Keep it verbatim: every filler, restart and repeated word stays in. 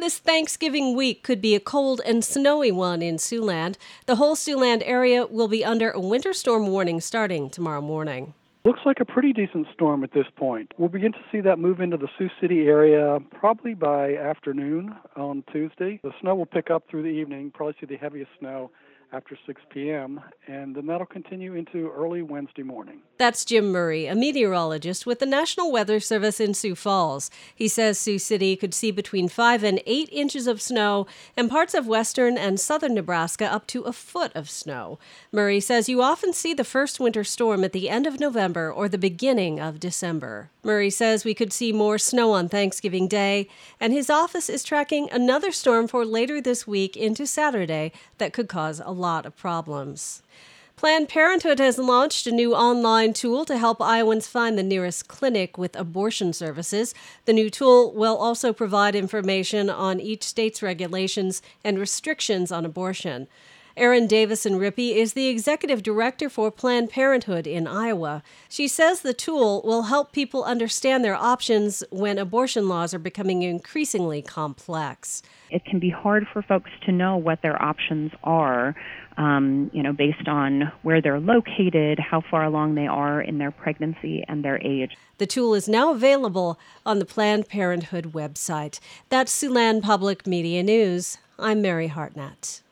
This Thanksgiving week could be a cold and snowy one in Siouxland. The whole Siouxland area will be under a winter storm warning starting tomorrow morning. Looks like a pretty decent storm at this point. We'll begin to see that move into the Sioux City area probably by afternoon on Tuesday. The snow will pick up through the evening, probably see the heaviest snow after six p.m., and then that'll continue into early Wednesday morning. That's Jim Murray, a meteorologist with the National Weather Service in Sioux Falls. He says Sioux City could see between five and eight inches of snow, and parts of western and southern Nebraska up to a foot of snow. Murray says you often see the first winter storm at the end of November or the beginning of December. Murray says we could see more snow on Thanksgiving Day, and his office is tracking another storm for later this week into Saturday that could cause a lot of problems. Planned Parenthood has launched a new online tool to help Iowans find the nearest clinic with abortion services. The new tool will also provide information on each state's regulations and restrictions on abortion. Erin Davison-Rippey is the executive director for Planned Parenthood in Iowa. She says the tool will help people understand their options when abortion laws are becoming increasingly complex. It can be hard for folks to know what their options are, um, you know, based on where they're located, how far along they are in their pregnancy, and their age. The tool is now available on the Planned Parenthood website. That's Siouxland Public Media News. I'm Mary Hartnett.